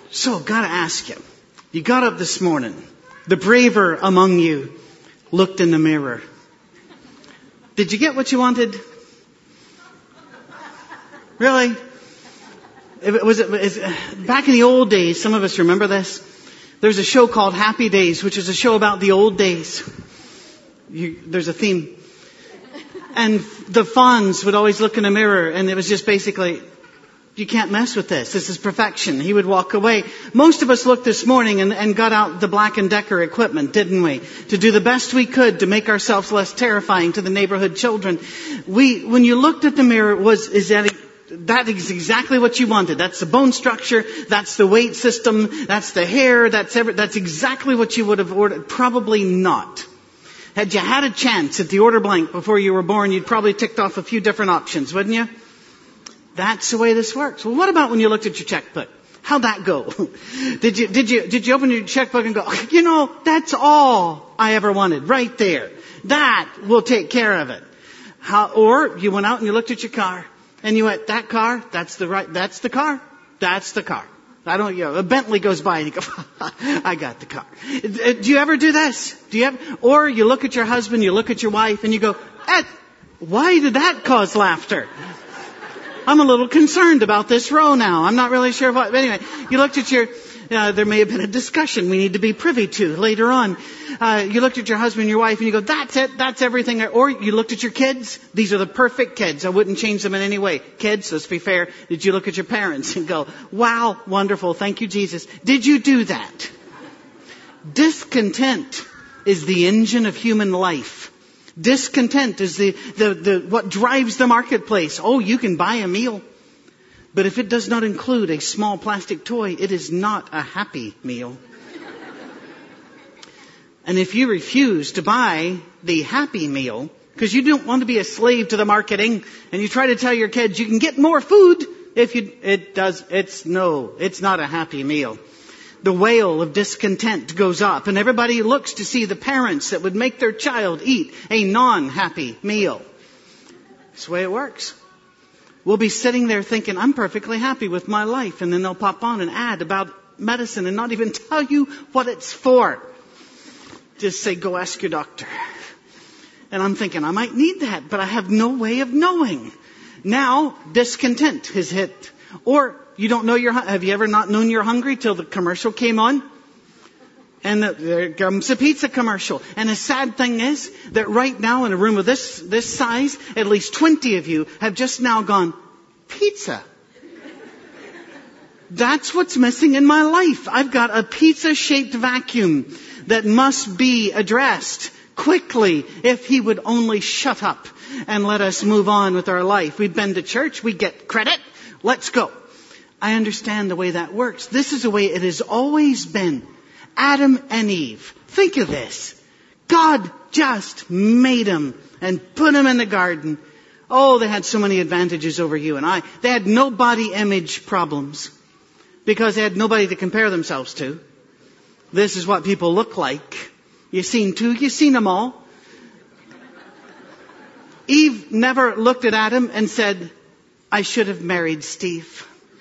So, gotta ask you. You got up this morning. The braver among you looked in the mirror. Did you get what you wanted? Really? Back in the old days, some of us remember this. There's a show called Happy Days, which is a show about the old days. There's a theme. And the Fonz would always look in a mirror, and it was just basically, you can't mess with this. This is perfection. He would walk away. Most of us looked this morning and got out the Black & Decker equipment, didn't we? To do the best we could to make ourselves less terrifying to the neighborhood children. When you looked at the mirror, that is exactly what you wanted. That's the bone structure. That's the weight system. That's the hair. That's exactly what you would have ordered. Probably not. Had you had a chance at the order blank before you were born, you'd probably ticked off a few different options, wouldn't you? That's the way this works. Well, what about when you looked at your checkbook? How'd that go? Did you open your checkbook and go, that's all I ever wanted right there. That will take care of it. Or you went out and you looked at your car and you went, that car, that's the car. A Bentley goes by and you go, I got the car. Do you ever do this? Or you look at your husband, you look at your wife and you go, why did that cause laughter? I'm a little concerned about this row now. I'm not really sure what. But anyway, you looked at there may have been a discussion we need to be privy to later on. You looked at your husband and your wife and you go, that's it. That's everything. Or you looked at your kids. These are the perfect kids. I wouldn't change them in any way. Kids, let's be fair. Did you look at your parents and go, wow, wonderful. Thank you, Jesus. Did you do that? Discontent is the engine of human life. Discontent is what drives the marketplace. Oh, you can buy a meal. But if it does not include a small plastic toy, it is not a happy meal. And if you refuse to buy the happy meal, because you don't want to be a slave to the marketing, and you try to tell your kids you can get more food, it's not a happy meal. The wail of discontent goes up, and everybody looks to see the parents that would make their child eat a non-happy meal. That's the way it works. We'll be sitting there thinking, I'm perfectly happy with my life, and then they'll pop on an ad about medicine and not even tell you what it's for. Just say, go ask your doctor. And I'm thinking, I might need that, but I have no way of knowing. Now, discontent has hit. Or you don't know have you ever not known you're hungry till the commercial came on? And there comes a pizza commercial. And the sad thing is that right now in a room of this size, at least 20 of you have just now gone, pizza. That's what's missing in my life. I've got a pizza-shaped vacuum that must be addressed quickly if he would only shut up and let us move on with our life. We've been to church. We get credit. Let's go. I understand the way that works. This is the way it has always been. Adam and Eve. Think of this. God just made them and put them in the garden. Oh, they had so many advantages over you and I. They had no body image problems because they had nobody to compare themselves to. This is what people look like. You've seen them all. Eve never looked at Adam and said, I should have married Steve.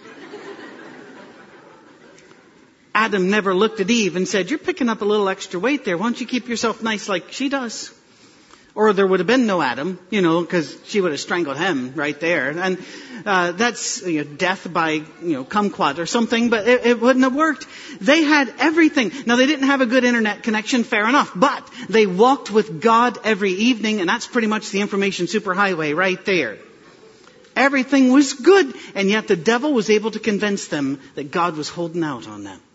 Adam never looked at Eve and said, you're picking up a little extra weight there. Why don't you keep yourself nice like she does? Or there would have been no Adam, because she would have strangled him right there. And that's death by kumquat or something, but it wouldn't have worked. They had everything. Now, they didn't have a good internet connection, fair enough, but they walked with God every evening, and that's pretty much the information superhighway right there. Everything was good, and yet the devil was able to convince them that God was holding out on them.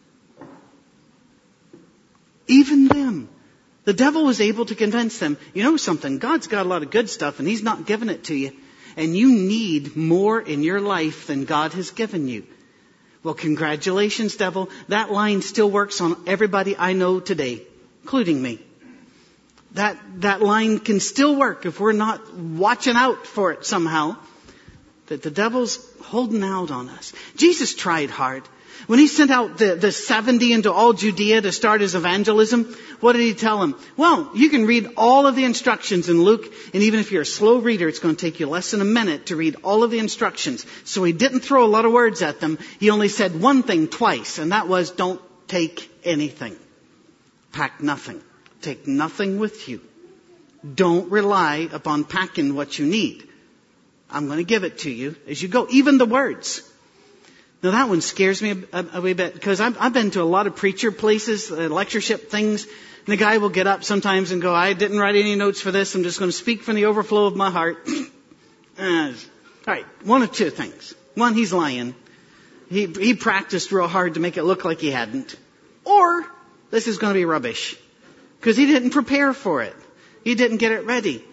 Even them. The devil was able to convince them, you know something, God's got a lot of good stuff and He's not giving it to you. And you need more in your life than God has given you. Well, congratulations, devil. That line still works on everybody I know today, including me. That line can still work if we're not watching out for it somehow. That the devil's holding out on us. Jesus tried hard. When he sent out the 70 into all Judea to start his evangelism, what did he tell them? Well, you can read all of the instructions in Luke, and even if you're a slow reader, it's going to take you less than a minute to read all of the instructions. So he didn't throw a lot of words at them. He only said one thing twice, and that was, don't take anything. Pack nothing. Take nothing with you. Don't rely upon packing what you need. I'm going to give it to you as you go. Even the words. Now that one scares me a wee bit, because I've been to a lot of preacher places, lectureship things, and the guy will get up sometimes and go, I didn't write any notes for this, I'm just going to speak from the overflow of my heart. All right, one of two things. One, he's lying. He practiced real hard to make it look like he hadn't. Or, this is going to be rubbish, because he didn't prepare for it. He didn't get it ready.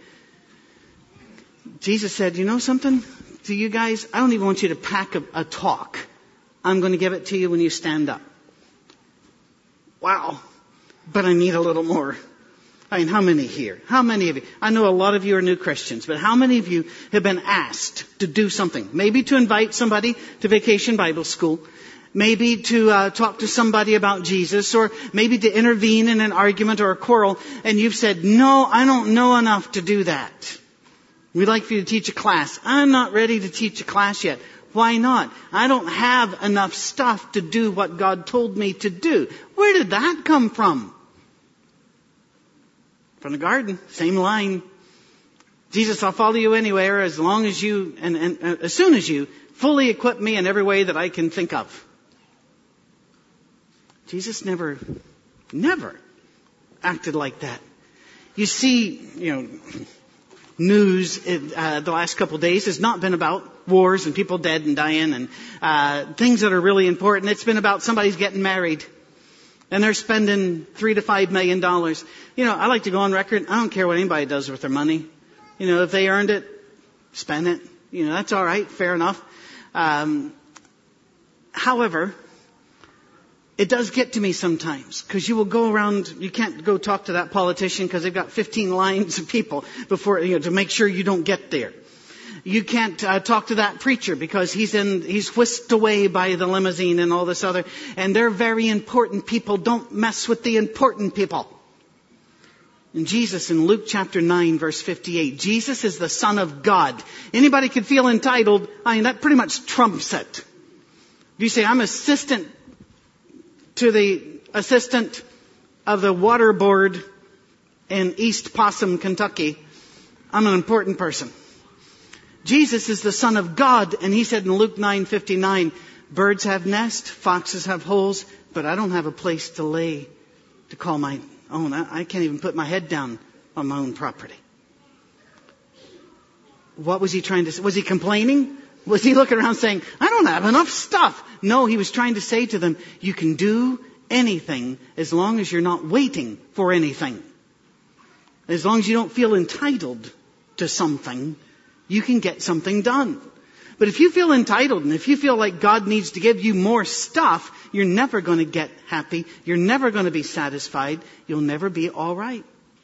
Jesus said, you know something? To you guys, I don't even want you to pack a talk. I'm going to give it to you when you stand up. Wow. But I need a little more. I mean, how many here? How many of you? I know a lot of you are new Christians, but how many of you have been asked to do something? Maybe to invite somebody to Vacation Bible School. Maybe to talk to somebody about Jesus, or maybe to intervene in an argument or a quarrel, and you've said, no, I don't know enough to do that. We'd like for you to teach a class. I'm not ready to teach a class yet. Why not? I don't have enough stuff to do what God told me to do. Where did that come from? From the garden. Same line. Jesus, I'll follow you anywhere as long as you, and as soon as you fully equip me in every way that I can think of. Jesus never acted like that. You see, news the last couple of days has not been about wars and people dead and dying and things that are really important. It's been about somebody's getting married and they're spending $3 to $5 million. I like to go on record. I don't care what anybody does with their money. If they earned it, spend it. That's all right. Fair enough. However, it does get to me sometimes, because you will go around, you can't go talk to that politician because they've got 15 lines of people before, to make sure you don't get there. You can't talk to that preacher because he's whisked away by the limousine and all this other, and they're very important people. Don't mess with the important people. And Jesus in Luke chapter 9 verse 58, Jesus is the Son of God. Anybody could feel entitled, that pretty much trumps it. You say, I'm assistant to the assistant of the water board in East Possum, Kentucky. I'm an important person. Jesus is the Son of God, and he said in Luke 9:59, birds have nests, foxes have holes, but I don't have a place to call my own. I can't even put my head down on my own property. What was he trying to say? Was he complaining? Was he looking around saying, I don't have enough stuff? No, he was trying to say to them, you can do anything as long as you're not waiting for anything. As long as you don't feel entitled to something, you can get something done. But if you feel entitled and if you feel like God needs to give you more stuff, you're never going to get happy. You're never going to be satisfied. You'll never be all right.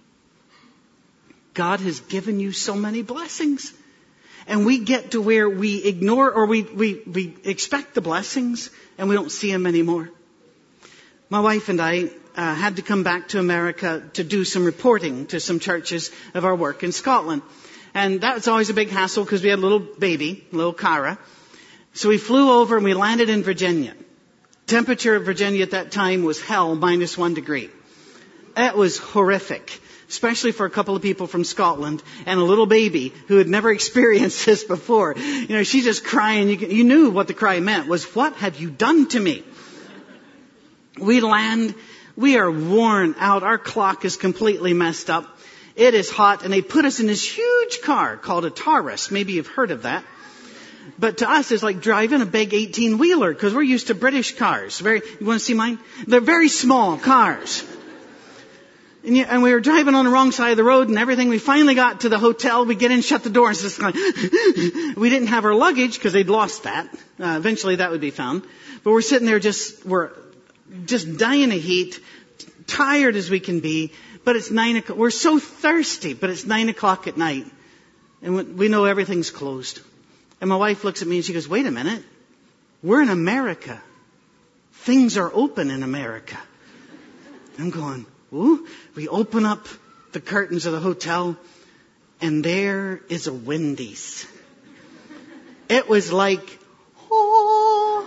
God has given you so many blessings. And we get to where we ignore or we expect the blessings and we don't see them anymore. My wife and I had to come back to America to do some reporting to some churches of our work in Scotland. And that was always a big hassle because we had a little baby, little Cara. So we flew over and we landed in Virginia. Temperature of Virginia at that time was hell, -1 degree. It was horrific. Especially for a couple of people from Scotland and a little baby who had never experienced this before. She's just crying. You knew what the cry meant was, what have you done to me? We land. We are worn out. Our clock is completely messed up. It is hot. And they put us in this huge car called a Taurus. Maybe you've heard of that. But to us, it's like driving a big 18-wheeler because we're used to British cars. You want to see mine? They're very small cars. And we were driving on the wrong side of the road and everything. We finally got to the hotel. We get in, shut the door, and it's just like, we didn't have our luggage because they'd lost that. Eventually that would be found. But we're sitting there we're just dying of heat, tired as we can be. But it's 9 o'clock. We're so thirsty, but it's 9 o'clock at night. And we know everything's closed. And my wife looks at me and she goes, wait a minute. We're in America. things are open in America. I'm going, ooh. We open up the curtains of the hotel, and there is a Wendy's. It was like, oh.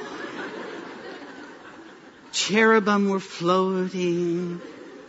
Cherubim were floating.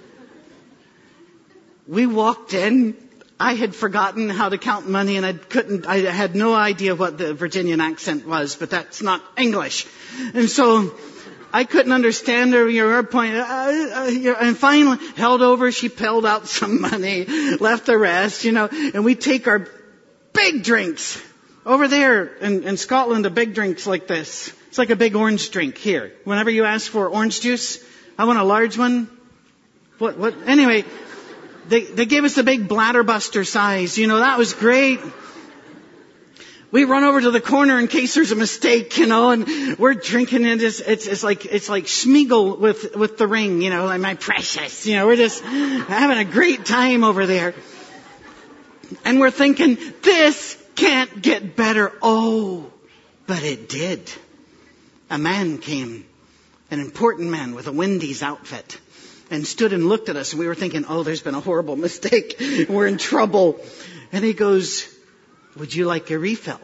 We walked in. I had forgotten how to count money, and I had no idea what the Virginian accent was, but that's not English. And so I couldn't understand her point. And finally, held over, she peeled out some money, left the rest, and we take our big drinks. Over there in Scotland, a big drink's like this. It's like a big orange drink here. Whenever you ask for orange juice, I want a large one. What? Anyway, they gave us the big bladder buster size. That was great. We run over to the corner in case there's a mistake, and we're drinking it. It's like Schmiegel with the ring, like my precious. We're just having a great time over there. And we're thinking, this can't get better. Oh, but it did. A man came, an important man with a Wendy's outfit, and stood and looked at us, and we were thinking, oh, there's been a horrible mistake. We're in trouble. And he goes, would you like a refill?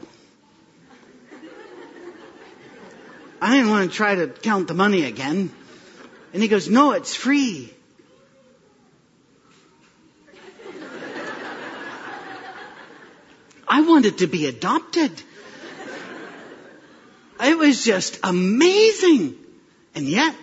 I didn't want to try to count the money again. And he goes, no, it's free. I wanted to be adopted. It was just amazing. And yet,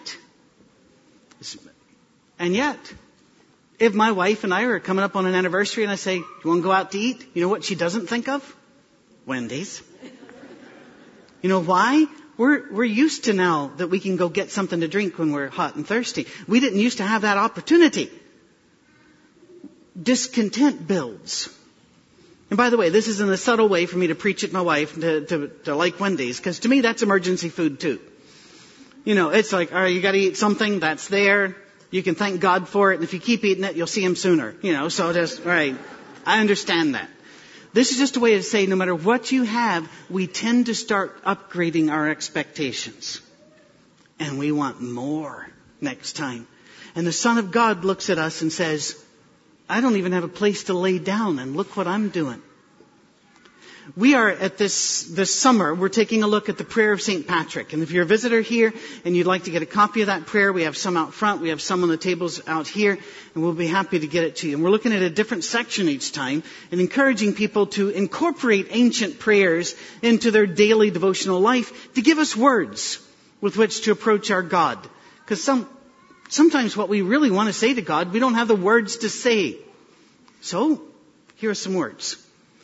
if my wife and I are coming up on an anniversary and I say, do you want to go out to eat? You know what she doesn't think of? Wendy's. You know why? We're used to now that we can go get something to drink when we're hot and thirsty. We didn't used to have that opportunity. Discontent builds. And by the way, this isn't a subtle way for me to preach at my wife to like Wendy's, because to me that's emergency food too. It's like, all right, you got to eat something that's there. You can thank God for it, and if you keep eating it, you'll see Him sooner. So just, all right, I understand that. This is just a way to say no matter what you have, we tend to start upgrading our expectations. And we want more next time. And the Son of God looks at us and says, I don't even have a place to lay down, and look what I'm doing. We are at this summer, we're taking a look at the prayer of St. Patrick. And if you're a visitor here and you'd like to get a copy of that prayer, we have some out front, we have some on the tables out here, and we'll be happy to get it to you. And we're looking at a different section each time and encouraging people to incorporate ancient prayers into their daily devotional life to give us words with which to approach our God. Because sometimes what we really want to say to God, we don't have the words to say. So, here are some words.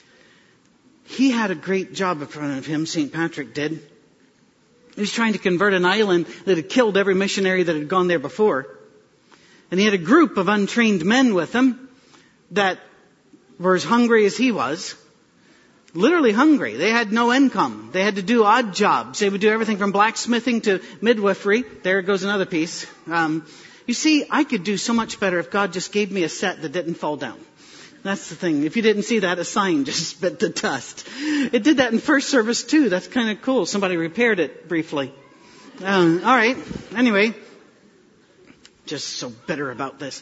He had a great job in front of him, St. Patrick did. He was trying to convert an island that had killed every missionary that had gone there before. And he had a group of untrained men with him that were as hungry as he was. Literally hungry. They had no income. They had to do odd jobs. They would do everything from blacksmithing to midwifery. There goes another piece. You see, I could do so much better if God just gave me a set that didn't fall down. That's the thing. If you didn't see that, a sign just spit the dust. It did that in first service too. That's kind of cool. Somebody repaired it briefly. All right. Anyway, just so bitter about this.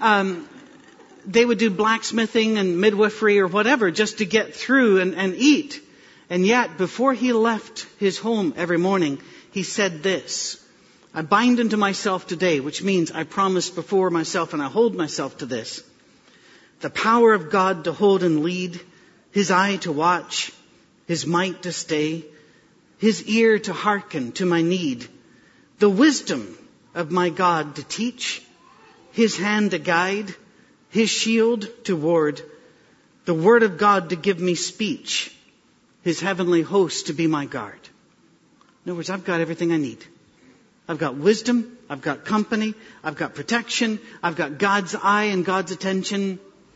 They would do blacksmithing and midwifery or whatever just to get through and eat. And yet, before he left his home every morning, he said this, I bind unto myself today, which means I promise before myself and I hold myself to this. The power of God to hold and lead, His eye to watch, His might to stay, His ear to hearken to my need, the wisdom of my God to teach, His hand to guide, His shield to ward, the word of God to give me speech, His heavenly host to be my guard. In other words, I've got everything I need. I've got wisdom, I've got company, I've got protection, I've got God's eye and God's attention.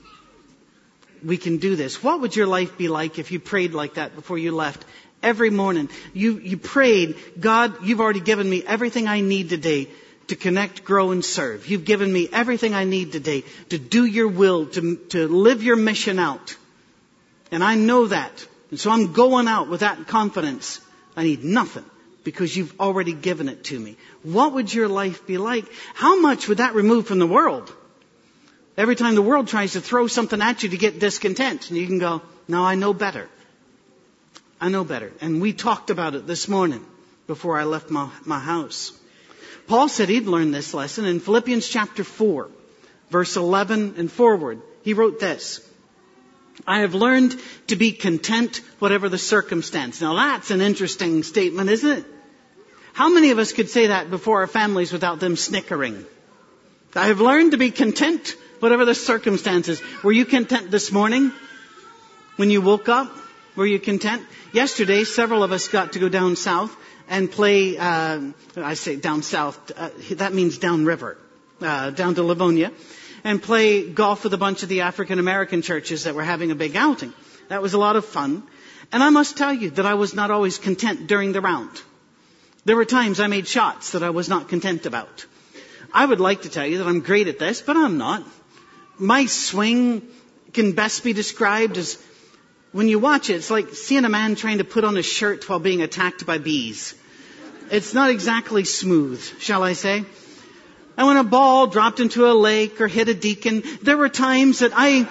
We can do this. What would your life be like if you prayed like that before you left? Every morning, you prayed, God, you've already given me everything I need today to connect, grow, and serve. You've given me everything I need today to do your will, to live your mission out. And I know that. And so I'm going out with that confidence. I need nothing because you've already given it to me. What would your life be like? How much would that remove from the world? Every time the world tries to throw something at you to get discontent, and you can go, no, I know better. I know better. And we talked about it this morning before I left my house. Paul said he'd learned this lesson in Philippians chapter 4, verse 11 and forward. He wrote this: I have learned to be content whatever the circumstance. Now that's an interesting statement, isn't it? How many of us could say that before our families without them snickering? I have learned to be content whatever the circumstances. Were you content this morning when you woke up? Were you content? Yesterday, several of us got to go down south and play, I say down south, that means downriver, down to Livonia, and play golf with a bunch of the African American churches that were having a big outing. That was a lot of fun. And I must tell you that I was not always content during the round. There were times I made shots that I was not content about. I would like to tell you that I'm great at this, but I'm not. My swing can best be described as, when you watch it, it's like seeing a man trying to put on a shirt while being attacked by bees. It's not exactly smooth, shall I say. And when a ball dropped into a lake or hit a deacon, there were times that I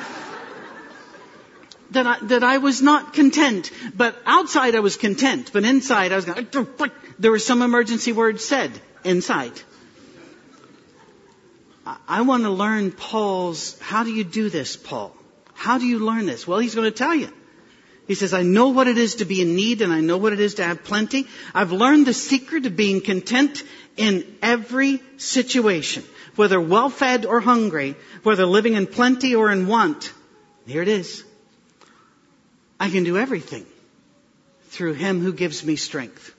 was not content. But outside I was content. But inside I was going, there were some emergency words said inside. I want to learn Paul's, how do you do this, Paul? How do you learn this? Well, he's going to tell you. He says, I know what it is to be in need and I know what it is to have plenty. I've learned the secret of being content in every situation, whether well-fed or hungry, whether living in plenty or in want. Here it is. I can do everything through Him who gives me strength.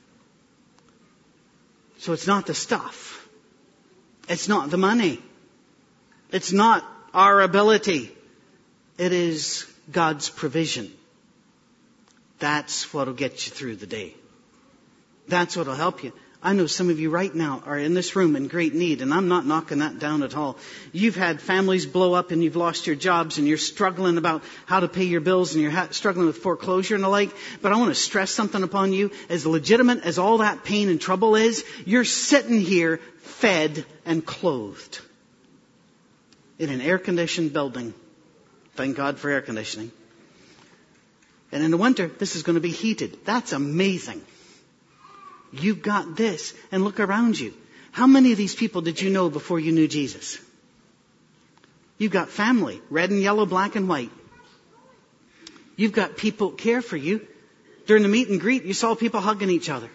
So it's not the stuff. It's not the money. It's not our ability. It is God's provision. That's what will get you through the day. That's what will help you. I know some of you right now are in this room in great need, and I'm not knocking that down at all. You've had families blow up and you've lost your jobs and you're struggling about how to pay your bills and you're struggling with foreclosure and the like. But I want to stress something upon you. As legitimate as all that pain and trouble is, you're sitting here fed and clothed in an air-conditioned building. Thank God for air conditioning. And in the winter, this is going to be heated. That's amazing. You've got this. And look around you. How many of these people did you know before you knew Jesus? You've got family, red and yellow, black and white. You've got people care for you. During the meet and greet, you saw people hugging each other.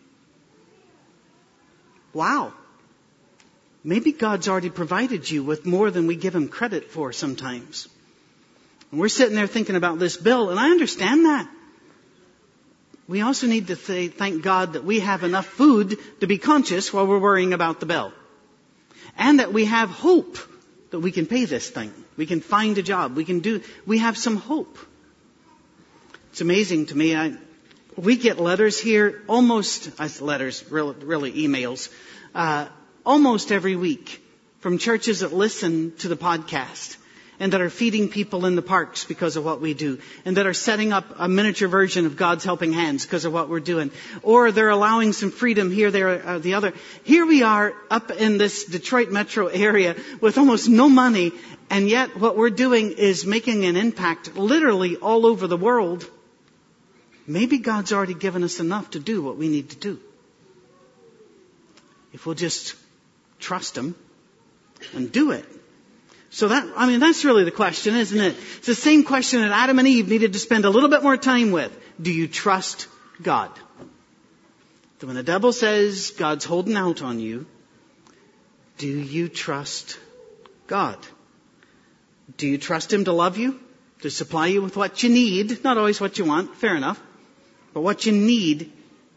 Wow. Maybe God's already provided you with more than we give Him credit for sometimes. And we're sitting there thinking about this bill, and I understand that. We also need to say, thank God that we have enough food to be conscious while we're worrying about the bill. And that we have hope that we can pay this thing. We can find a job. We have some hope. It's amazing to me. We get letters here, really emails, almost every week from churches that listen to the podcast and that are feeding people in the parks because of what we do, and that are setting up a miniature version of God's Helping Hands because of what we're doing. Or they're allowing some freedom here, there, the other. Here we are up in this Detroit metro area with almost no money, and yet what we're doing is making an impact literally all over the world. Maybe God's already given us enough to do what we need to do. If we'll just trust Him and do it. So that's really the question, isn't it? It's the same question that Adam and Eve needed to spend a little bit more time with. Do you trust God? So when the devil says God's holding out on you, do you trust God? Do you trust Him to love you? To supply you with what you need? Not always what you want, fair enough. But what you need.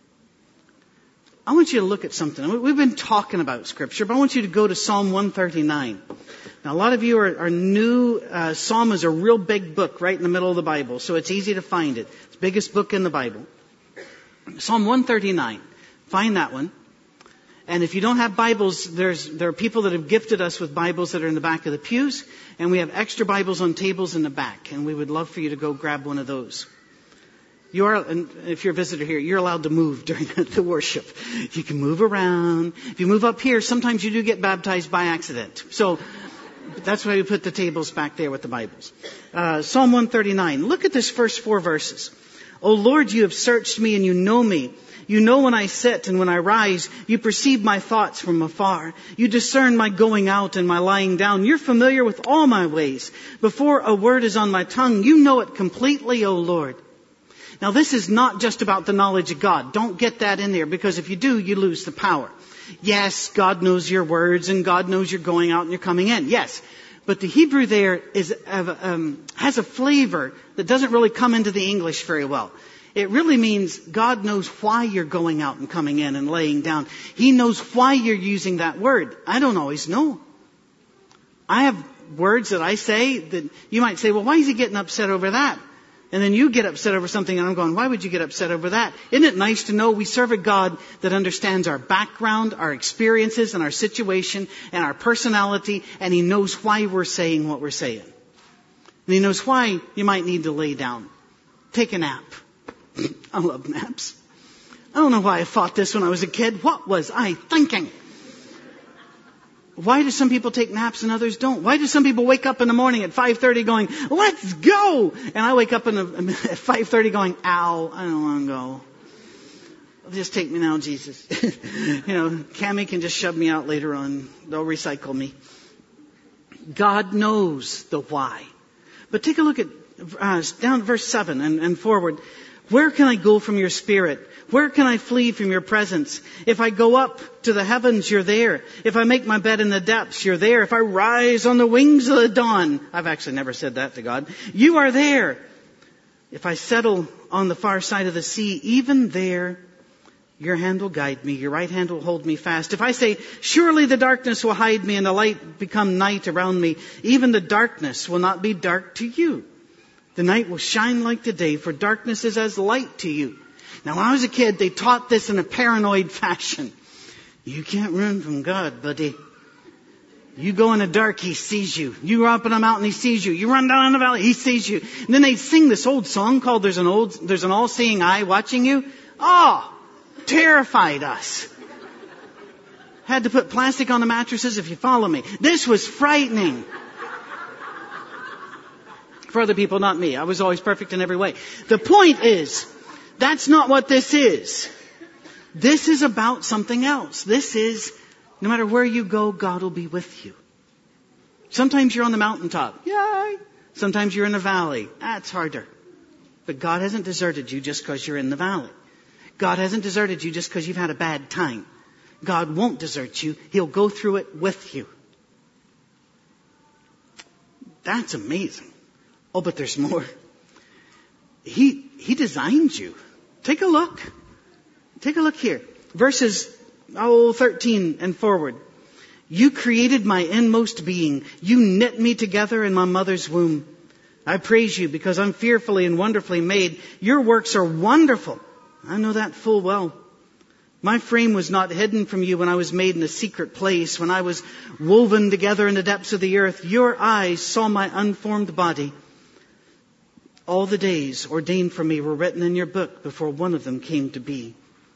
I want you to look at something. We've been talking about Scripture, but I want you to go to Psalm 139. Now, a lot of you are new. Psalm is a real big book right in the middle of the Bible, so it's easy to find it. It's the biggest book in the Bible. Psalm 139. Find that one. And if you don't have Bibles, there are people that have gifted us with Bibles that are in the back of the pews, and we have extra Bibles on tables in the back, and we would love for you to go grab one of those. You are, and if you're a visitor here, you're allowed to move during the worship. You can move around. If you move up here, sometimes you do get baptized by accident. So that's why we put the tables back there with the Bibles. Psalm 139. Look at this first 4 verses. O Lord, you have searched me and you know me. You know when I sit and when I rise. You perceive my thoughts from afar. You discern my going out and my lying down. You're familiar with all my ways. Before a word is on my tongue, you know it completely, O Lord. Now this is not just about the knowledge of God. Don't get that in there, because if you do, you lose the power. Yes, God knows your words and God knows you're going out and you're coming in. Yes. But the Hebrew there has a flavor that doesn't really come into the English very well. It really means God knows why you're going out and coming in and laying down. He knows why you're using that word. I don't always know. I have words that I say that you might say, well, why is he getting upset over that? And then you get upset over something and I'm going, why would you get upset over that? Isn't it nice to know we serve a God that understands our background, our experiences, and our situation, and our personality, and He knows why we're saying what we're saying. And He knows why you might need to lay down. Take a nap. I love naps. I don't know why I thought this when I was a kid. What was I thinking? Why do some people take naps and others don't? Why do some people wake up in the morning at 5:30 going, let's go? And I wake up at 5:30 going, ow, I don't want to go. Just take me now, Jesus. Cammie can just shove me out later on. They'll recycle me. God knows the why. But take a look at down verse 7 and forward. Where can I go from your spirit? Where can I flee from your presence? If I go up to the heavens, you're there. If I make my bed in the depths, you're there. If I rise on the wings of the dawn, I've actually never said that to God, you are there. If I settle on the far side of the sea, even there, your hand will guide me. Your right hand will hold me fast. If I say, surely the darkness will hide me and the light become night around me, even the darkness will not be dark to you. The night will shine like the day, for darkness is as light to you. Now, when I was a kid, they taught this in a paranoid fashion. You can't run from God, buddy. You go in the dark, He sees you. You go up in a mountain, He sees you. You run down in the valley, He sees you. And then they sing this old song called There's an all-seeing eye watching you. Oh, terrified us. Had to put plastic on the mattresses, if you follow me. This was frightening. For other people, not me. I was always perfect in every way. The point is, that's not what this is. This is about something else. This is, no matter where you go, God will be with you. Sometimes you're on the mountaintop. Yay! Sometimes you're in the valley. That's harder. But God hasn't deserted you just because you're in the valley. God hasn't deserted you just because you've had a bad time. God won't desert you. He'll go through it with you. That's amazing. Oh, but there's more. He designed you. Take a look. Take a look here. Verses 13 and forward. You created my inmost being. You knit me together in my mother's womb. I praise you because I'm fearfully and wonderfully made. Your works are wonderful. I know that full well. My frame was not hidden from you when I was made in a secret place, when I was woven together in the depths of the earth. Your eyes saw my unformed body. All the days ordained for me were written in your book before one of them came to be.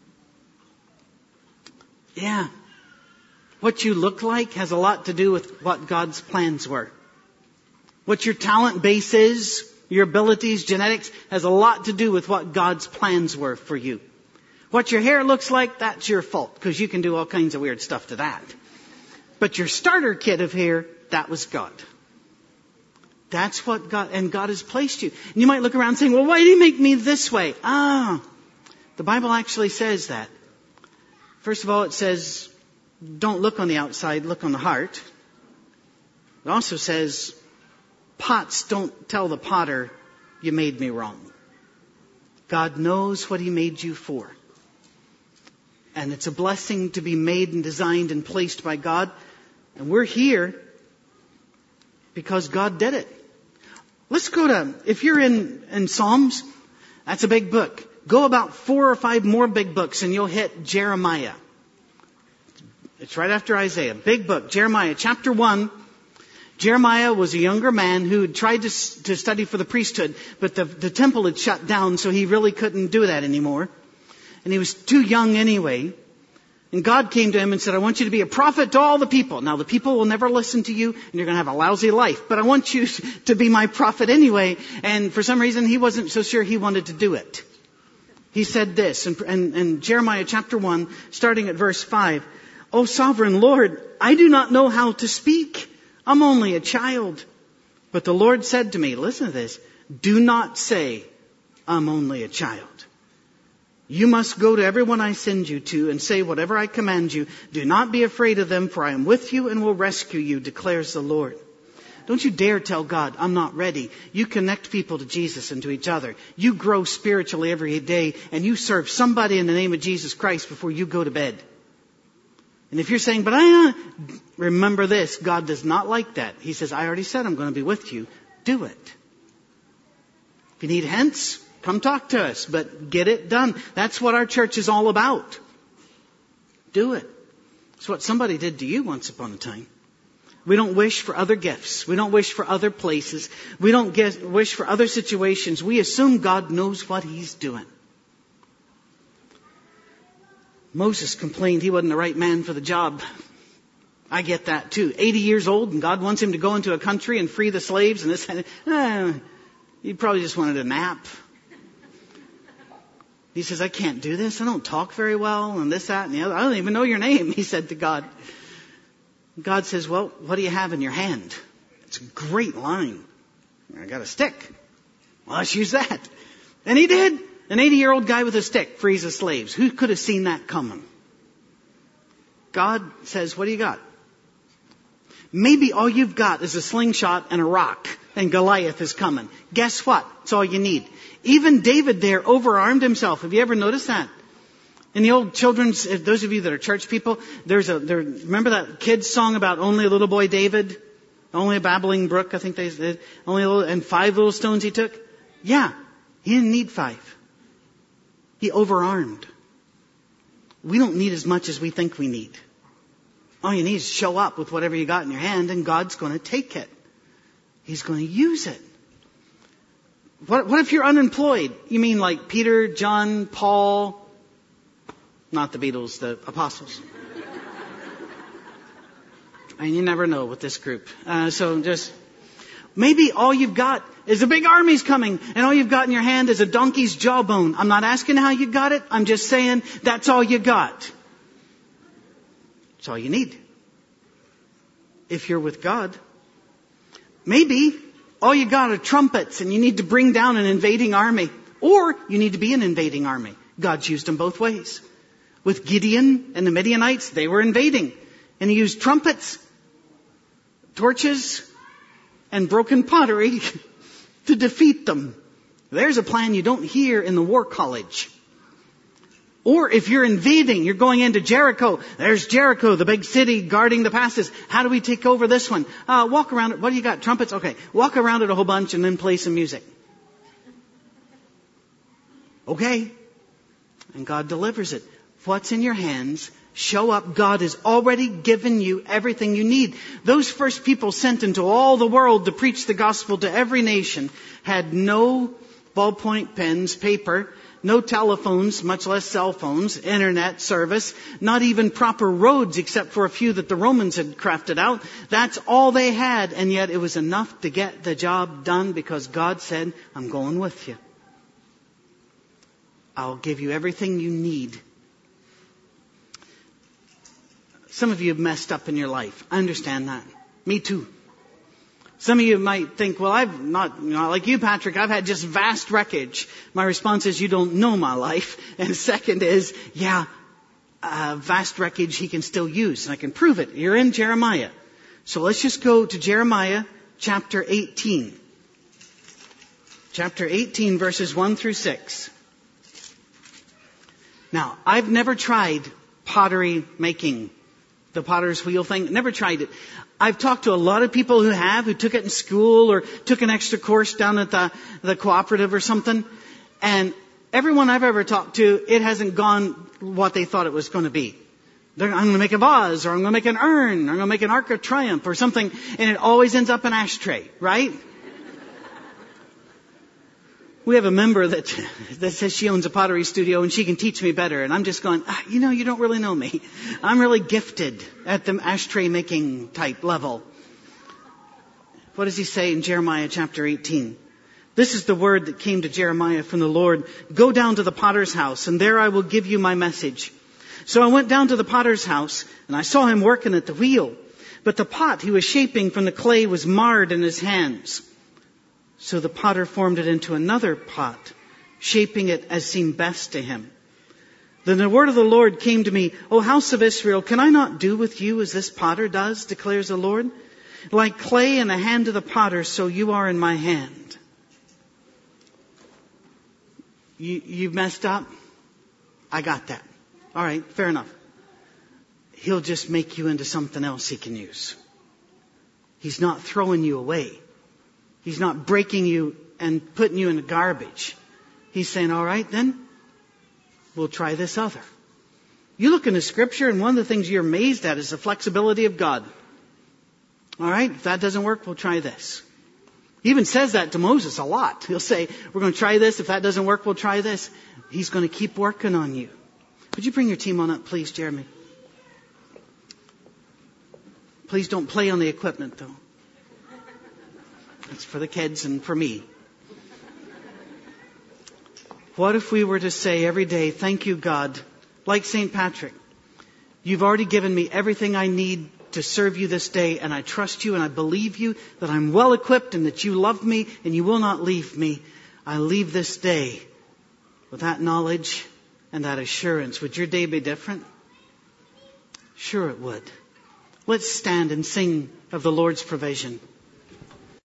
Yeah. What you look like has a lot to do with what God's plans were. What your talent base is, your abilities, genetics, has a lot to do with what God's plans were for you. What your hair looks like, that's your fault, because you can do all kinds of weird stuff to that. But your starter kit of hair, that was God. That's what God has placed you. And you might look around saying, well, why did He make me this way? The Bible actually says that. First of all, it says, don't look on the outside, look on the heart. It also says, pots don't tell the potter, you made me wrong. God knows what He made you for. And it's a blessing to be made and designed and placed by God. And we're here because God did it. Let's go to, if you're in Psalms, that's a big book. Go about 4 or 5 more big books and you'll hit Jeremiah. It's right after Isaiah. Big book. Jeremiah chapter 1. Jeremiah was a younger man who had tried to study for the priesthood, but the temple had shut down, so he really couldn't do that anymore. And he was too young anyway. And God came to him and said, I want you to be a prophet to all the people. Now, the people will never listen to you, and you're going to have a lousy life. But I want you to be my prophet anyway. And for some reason, he wasn't so sure he wanted to do it. He said this in Jeremiah chapter 1, starting at verse 5. O sovereign Lord, I do not know how to speak. I'm only a child. But the Lord said to me, listen to this, do not say, I'm only a child. You must go to everyone I send you to and say whatever I command you. Do not be afraid of them, for I am with you and will rescue you, declares the Lord. Don't you dare tell God, I'm not ready. You connect people to Jesus and to each other. You grow spiritually every day, and you serve somebody in the name of Jesus Christ before you go to bed. And if you're saying, but remember this, God does not like that. He says, I already said I'm going to be with you. Do it. If you need hints, come talk to us, but get it done. That's what our church is all about. Do it. It's what somebody did to you once upon a time. We don't wish for other gifts. We don't wish for other places. We don't wish for other situations. We assume God knows what He's doing. Moses complained he wasn't the right man for the job. I get that too. 80 years old, and God wants him to go into a country and free the slaves, and this he probably just wanted a nap. He says, I can't do this. I don't talk very well, and this, that, and the other. I don't even know your name, he said to God. God says, well, what do you have in your hand? It's a great line. I got a stick. Well, let's use that. And he did. An 80-year-old guy with a stick frees the slaves. Who could have seen that coming? God says, what do you got? Maybe all you've got is a slingshot and a rock, and Goliath is coming. Guess what? It's all you need. Even David there overarmed himself. Have you ever noticed that? In the old children's, those of you that are church people, remember that kid's song about only a little boy David? Only a babbling brook, I think they said. And 5 little stones he took? Yeah, he didn't need 5. He overarmed. We don't need as much as we think we need. All you need is show up with whatever you got in your hand, and God's going to take it. He's going to use it. What if you're unemployed? You mean like Peter, John, Paul, not the Beatles, the apostles. And you never know with this group. Maybe all you've got is a big army's coming, and all you've got in your hand is a donkey's jawbone. I'm not asking how you got it. I'm just saying that's all you got. That's all you need. If you're with God. Maybe all you got are trumpets, and you need to bring down an invading army. Or you need to be an invading army. God's used them both ways. With Gideon and the Midianites, they were invading. And He used trumpets, torches, and broken pottery to defeat them. There's a plan you don't hear in the war college. Or if you're invading, you're going into Jericho. There's Jericho, the big city guarding the passes. How do we take over this one? Walk around it. What do you got? Trumpets? Okay. Walk around it a whole bunch and then play some music. Okay. And God delivers it. What's in your hands? Show up. God has already given you everything you need. Those first people sent into all the world to preach the gospel to every nation had no ballpoint pens, paper, no telephones, much less cell phones, internet service, not even proper roads except for a few that the Romans had crafted out. That's all they had, and yet it was enough to get the job done because God said, I'm going with you. I'll give you everything you need. Some of you have messed up in your life. I understand that. Me too. Some of you might think, well, I've not, like you, Patrick, I've had just vast wreckage. My response is, you don't know my life. And second is, vast wreckage He can still use. And I can prove it. You're in Jeremiah. So let's just go to Jeremiah chapter 18. Chapter 18, verses 1 through 6. Now, I've never tried pottery making. The potter's wheel thing. Never tried it. I've talked to a lot of people who took it in school or took an extra course down at the cooperative or something. And everyone I've ever talked to, it hasn't gone what they thought it was going to be. I'm going to make a vase, or I'm going to make an urn, or I'm going to make an Ark of Triumph or something, and it always ends up an ashtray, right? We have a member that says she owns a pottery studio and she can teach me better. And I'm just going, you don't really know me. I'm really gifted at the ashtray making type level. What does he say in Jeremiah chapter 18? This is the word that came to Jeremiah from the Lord. Go down to the potter's house, and there I will give you my message. So I went down to the potter's house, and I saw him working at the wheel. But the pot he was shaping from the clay was marred in his hands. So the potter formed it into another pot, shaping it as seemed best to him. Then the word of the Lord came to me, O house of Israel, can I not do with you as this potter does, declares the Lord? Like clay in the hand of the potter, so you are in my hand. You've messed up? I got that. All right, fair enough. He'll just make you into something else he can use. He's not throwing you away. He's not breaking you and putting you in the garbage. He's saying, all right, then we'll try this other. You look in the scripture, and one of the things you're amazed at is the flexibility of God. All right, if that doesn't work, we'll try this. He even says that to Moses a lot. He'll say, we're going to try this. If that doesn't work, we'll try this. He's going to keep working on you. Would you bring your team on up, please, Jeremy? Please don't play on the equipment, though. It's for the kids and for me. What if we were to say every day, thank you, God, like St. Patrick, you've already given me everything I need to serve you this day, and I trust you and I believe you that I'm well equipped and that you love me and you will not leave me. I leave this day with that knowledge and that assurance. Would your day be different? Sure it would. Let's stand and sing of the Lord's provision.